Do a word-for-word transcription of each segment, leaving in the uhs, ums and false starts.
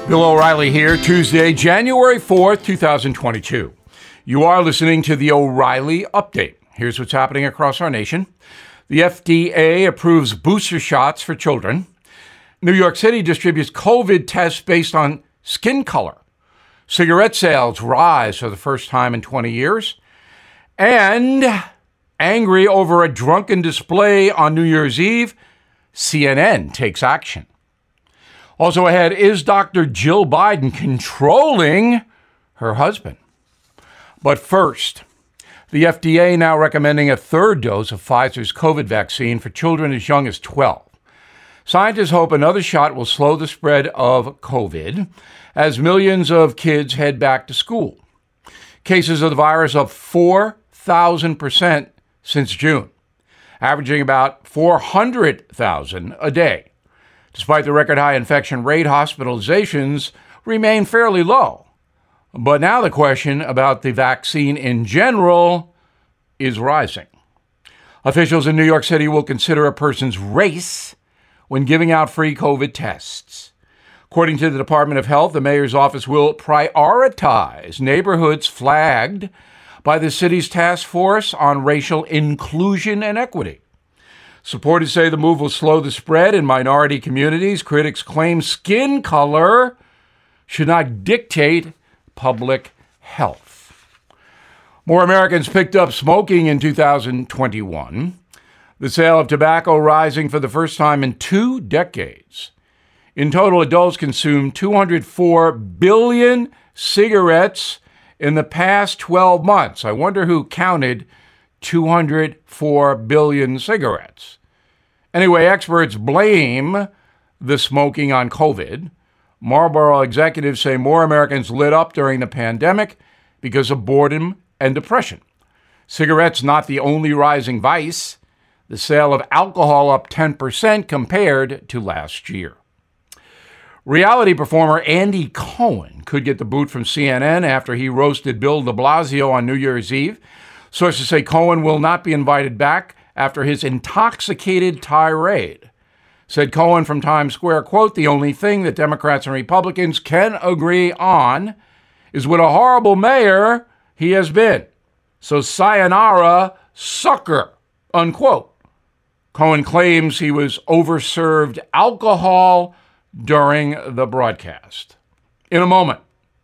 Bill O'Reilly here, Tuesday, January fourth, twenty twenty-two. You are listening to the O'Reilly Update. Here's what's happening across our nation. The F D A approves booster shots for children. New York City distributes COVID tests based on skin color. Cigarette sales rise for the first time in twenty years. And angry over a drunken display on New Year's Eve, C N N takes action. Also ahead, is Doctor Jill Biden controlling her husband? But first, the F D A now recommending a third dose of Pfizer's COVID vaccine for children as young as twelve. Scientists hope another shot will slow the spread of COVID as millions of kids head back to school. Cases of the virus up four thousand percent since June, averaging about four hundred thousand a day. Despite the record high infection rate, hospitalizations remain fairly low. But now the question about the vaccine in general is rising. Officials in New York City will consider a person's race when giving out free COVID tests. According to the Department of Health, the mayor's office will prioritize neighborhoods flagged by the city's task force on racial inclusion and equity. Supporters say the move will slow the spread in minority communities. Critics claim skin color should not dictate public health. More Americans picked up smoking in two thousand twenty-one. The sale of tobacco rising for the first time in two decades. In total, adults consumed two hundred four billion cigarettes in the past twelve months. I wonder who counted two hundred four billion cigarettes. Anyway, experts blame the smoking on COVID. Marlboro executives say more Americans lit up during the pandemic because of boredom and depression. Cigarettes not the only rising vice. The sale of alcohol up ten percent compared to last year. Reality performer Andy Cohen could get the boot from C N N after he roasted Bill de Blasio on New Year's Eve. Sources say Cohen will not be invited back after his intoxicated tirade. Said Cohen from Times Square, quote, "The only thing that Democrats and Republicans can agree on is what a horrible mayor he has been. So sayonara, sucker," unquote. Cohen claims he was overserved alcohol during the broadcast. In a moment,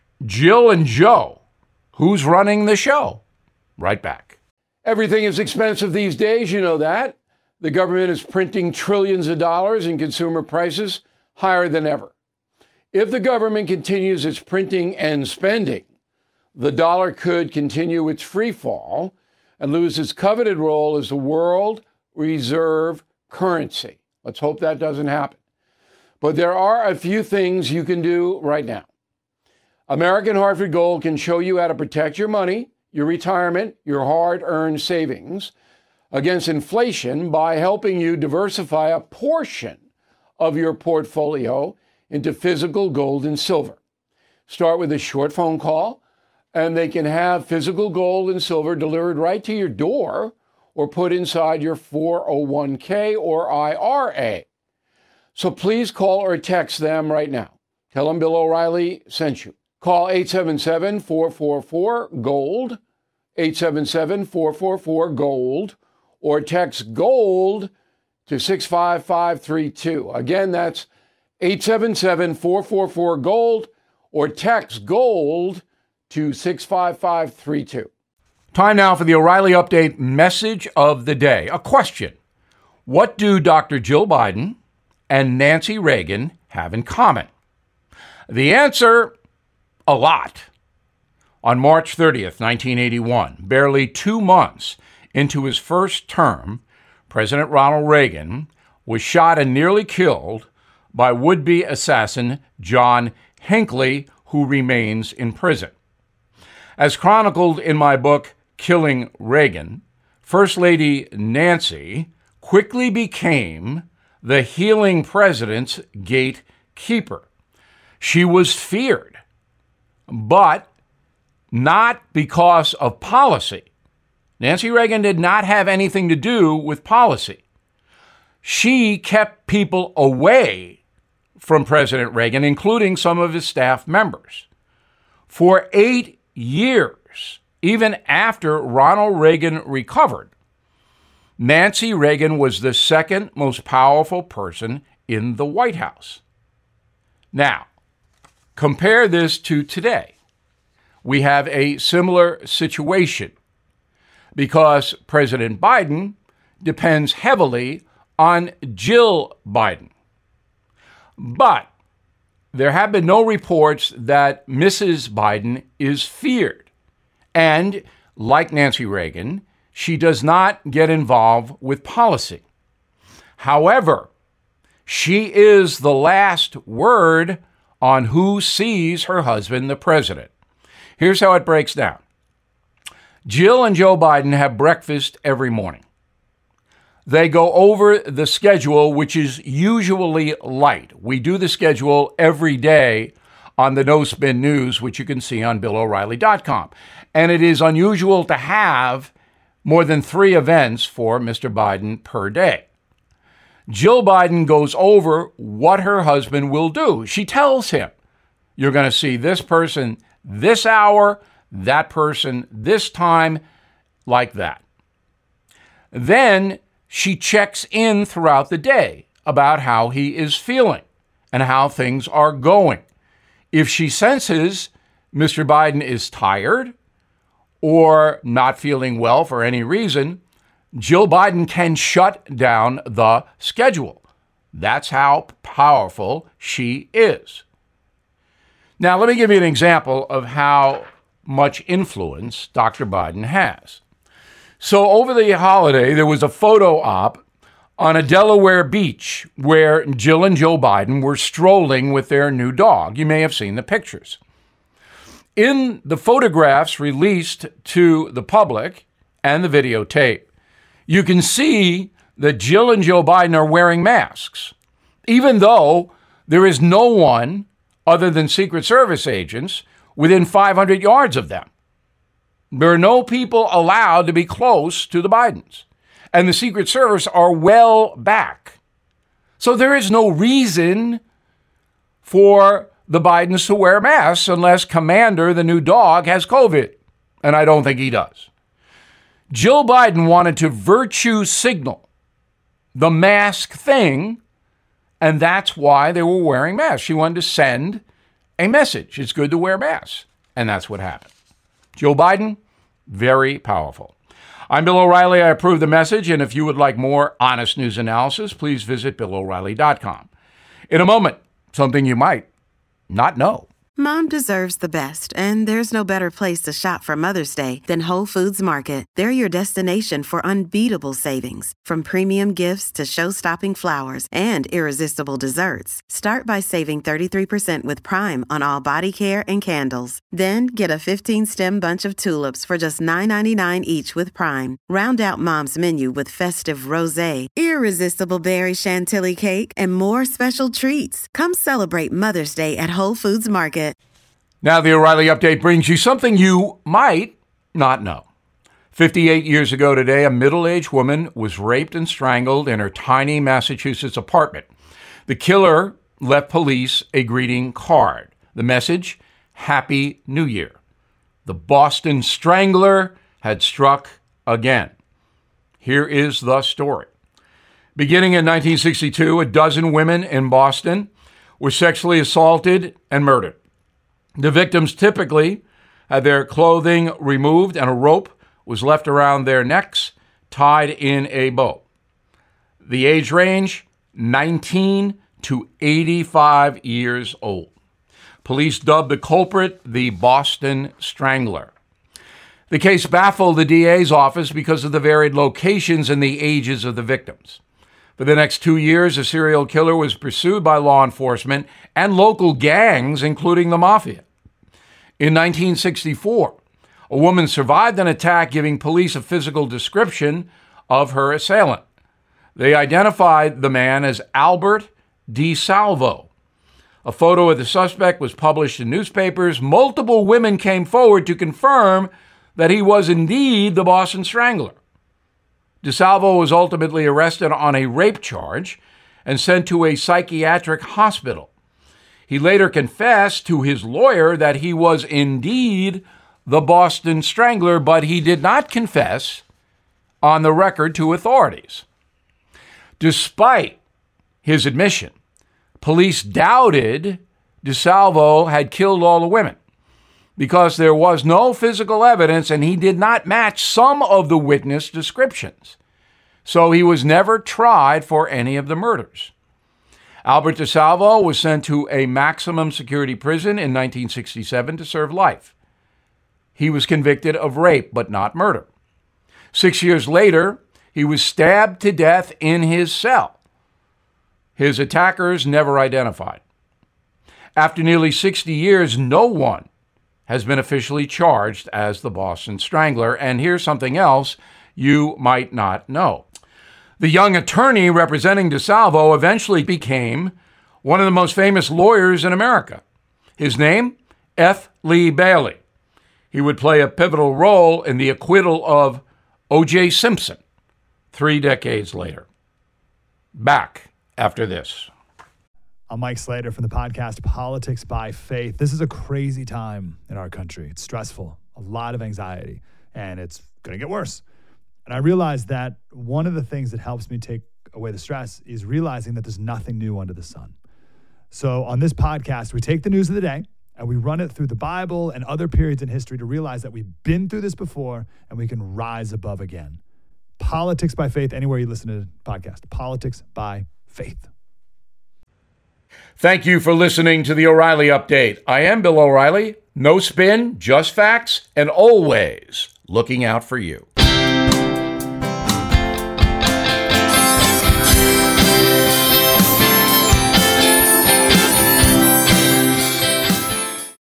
Jill and Joe, who's running the show? Right back. Everything is expensive these days, you know that. The government is printing trillions of dollars and consumer prices higher than ever. If the government continues its printing and spending, the dollar could continue its free fall and lose its coveted role as the world reserve currency. Let's hope that doesn't happen. But there are a few things you can do right now. American Hartford Gold can show you how to protect your money, your retirement, your hard-earned savings against inflation by helping you diversify a portion of your portfolio into physical gold and silver. Start with a short phone call, and they can have physical gold and silver delivered right to your door or put inside your four oh one k or I R A. So please call or text them right now. Tell them Bill O'Reilly sent you. Call eight seven seven, four four four, GOLD, eight seven seven, four four four, GOLD, or text GOLD to six five five three two. Again, that's eight seven seven, four four four, GOLD, or text GOLD to six five five three two. Time now for the O'Reilly Update message of the day. A question. What do Doctor Jill Biden and Nancy Reagan have in common? The answer, a lot. On March thirtieth, nineteen eighty-one, barely two months into his first term, President Ronald Reagan was shot and nearly killed by would-be assassin John Hinckley, who remains in prison. As chronicled in my book, Killing Reagan, First Lady Nancy quickly became the healing president's gatekeeper. She was feared, but not because of policy. Nancy Reagan did not have anything to do with policy. She kept people away from President Reagan, including some of his staff members. For eight years, even after Ronald Reagan recovered, Nancy Reagan was the second most powerful person in the White House. Now, compare this to today. We have a similar situation because President Biden depends heavily on Jill Biden. But there have been no reports that Missus Biden is feared. And like Nancy Reagan, she does not get involved with policy. However, she is the last word on who sees her husband, the president. Here's how it breaks down. Jill and Joe Biden have breakfast every morning. They go over the schedule, which is usually light. We do the schedule every day on the No Spin News, which you can see on Bill O'Reilly dot com. And it is unusual to have more than three events for Mister Biden per day. Jill Biden goes over what her husband will do. She tells him, you're going to see this person this hour, that person this time, like that. Then she checks in throughout the day about how he is feeling and how things are going. If she senses Mister Biden is tired or not feeling well for any reason, Jill Biden can shut down the schedule. That's how powerful she is. Now, let me give you an example of how much influence Doctor Biden has. So over the holiday, there was a photo op on a Delaware beach where Jill and Joe Biden were strolling with their new dog. You may have seen the pictures. In the photographs released to the public and the videotape, you can see that Jill and Joe Biden are wearing masks, even though there is no one other than Secret Service agents within five hundred yards of them. There are no people allowed to be close to the Bidens, and the Secret Service are well back. So there is no reason for the Bidens to wear masks unless Commander, the new dog, has COVID, and I don't think he does. Jill Biden wanted to virtue signal the mask thing, and that's why they were wearing masks. She wanted to send a message. It's good to wear masks, and that's what happened. Joe Biden, very powerful. I'm Bill O'Reilly. I approve the message, and if you would like more honest news analysis, please visit Bill O'Reilly dot com. In a moment, something you might not know. Mom deserves the best, and there's no better place to shop for Mother's Day than Whole Foods Market. They're your destination for unbeatable savings, from premium gifts to show-stopping flowers and irresistible desserts. Start by saving thirty-three percent with Prime on all body care and candles. Then get a fifteen-stem bunch of tulips for just nine ninety-nine each with Prime. Round out Mom's menu with festive rosé, irresistible berry chantilly cake, and more special treats. Come celebrate Mother's Day at Whole Foods Market. Now, the O'Reilly Update brings you something you might not know. fifty-eight years ago today, a middle-aged woman was raped and strangled in her tiny Massachusetts apartment. The killer left police a greeting card. The message, Happy New Year. The Boston Strangler had struck again. Here is the story. Beginning in nineteen sixty-two, a dozen women in Boston were sexually assaulted and murdered. The victims typically had their clothing removed and a rope was left around their necks, tied in a bow. The age range, nineteen to eighty-five years old. Police dubbed the culprit the Boston Strangler. The case baffled the D A's office because of the varied locations and the ages of the victims. For the next two years, a serial killer was pursued by law enforcement and local gangs, including the mafia. In nineteen sixty-four, a woman survived an attack, giving police a physical description of her assailant. They identified the man as Albert DeSalvo. A photo of the suspect was published in newspapers. Multiple women came forward to confirm that he was indeed the Boston Strangler. DeSalvo was ultimately arrested on a rape charge and sent to a psychiatric hospital. He later confessed to his lawyer that he was indeed the Boston Strangler, but he did not confess on the record to authorities. Despite his admission, police doubted DeSalvo had killed all the women because there was no physical evidence and he did not match some of the witness descriptions. So he was never tried for any of the murders. Albert DeSalvo was sent to a maximum security prison in nineteen sixty-seven to serve life. He was convicted of rape, but not murder. Six years later, he was stabbed to death in his cell. His attackers never identified. After nearly sixty years, no one has been officially charged as the Boston Strangler. And here's something else you might not know. The young attorney representing DeSalvo eventually became one of the most famous lawyers in America. His name, F. Lee Bailey. He would play a pivotal role in the acquittal of O J Simpson three decades later. Back after this. I'm Mike Slater from the podcast Politics by Faith. This is a crazy time in our country. It's stressful, a lot of anxiety, and it's going to get worse. And I realized that one of the things that helps me take away the stress is realizing that there's nothing new under the sun. So on this podcast, we take the news of the day and we run it through the Bible and other periods in history to realize that we've been through this before and we can rise above again. Politics by Faith, anywhere you listen to the podcast. Politics by Faith. Thank you for listening to the O'Reilly Update. I am Bill O'Reilly. No spin, just facts, and always looking out for you.